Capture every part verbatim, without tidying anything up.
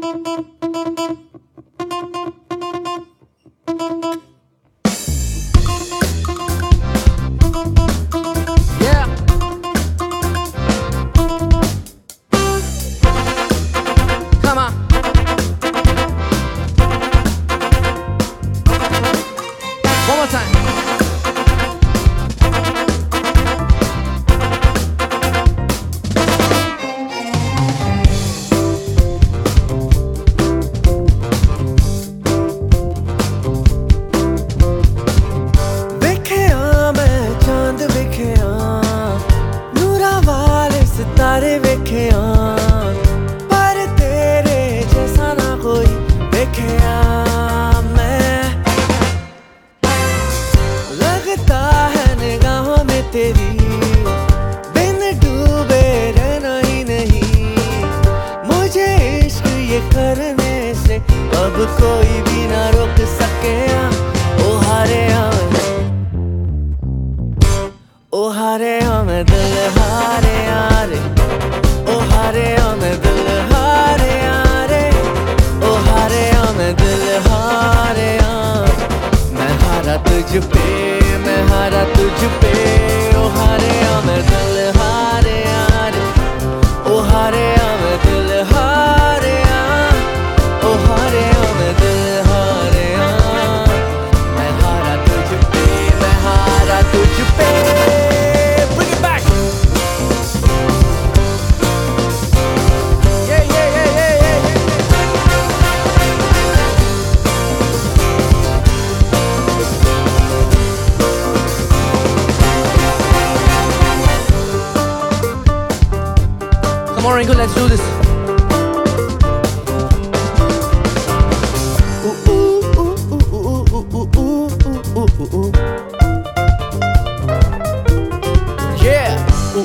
तारे वेखे पर तेरे जैसा ना कोई वेखे मैं। लगता है निगाहों में तेरी बिन डूबे रहना ही नहीं। मुझे इश्क ये करने से अब कोई भी ना रोक सके। ओ हारे ओ हारे मैं दिल हारे यारे। ओ हारे मैं दिल हारे यारे। ओ हारे मैं दिल हारे यार। मैं हारा तुझ पे, मैं हारा तुझ पे। ओ हारे मैं दिल हारे यारे। ओ हारे मैं दिल हारे यार। ओ हारे मैं दिल हारे यार। मैं हारा तुझ पे, मैं हारा तुझ पे। Come on, Ringo, let's do this. Yeah.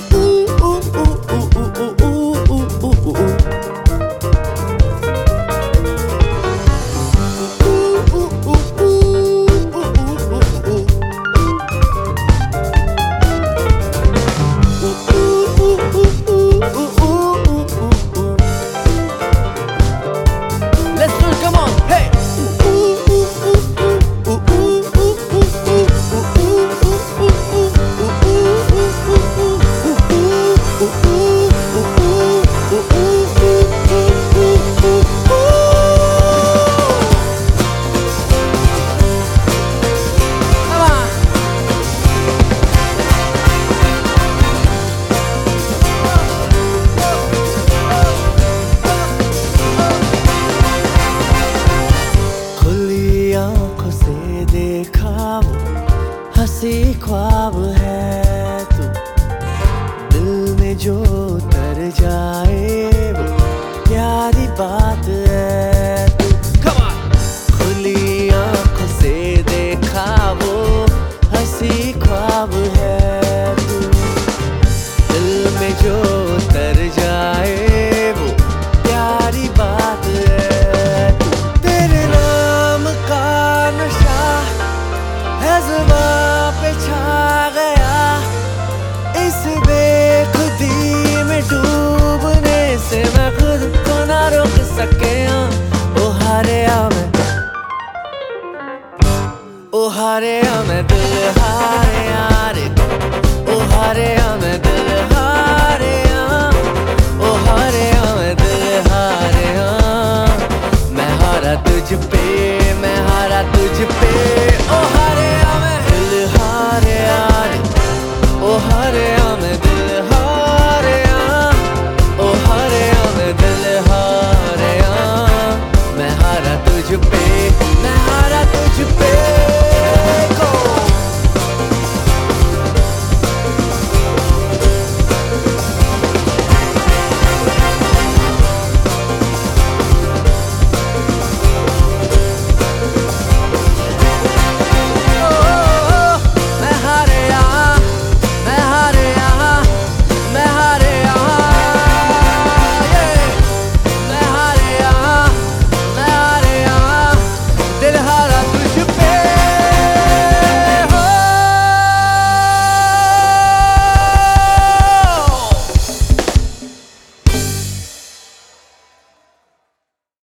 हंसी ख्वाब है तू, दिल में जो उतर जाए वो प्यारी बात है तू। Come on! खुली आंखों से देखा वो हंसी ख्वाब है तू, दिल में जो उतर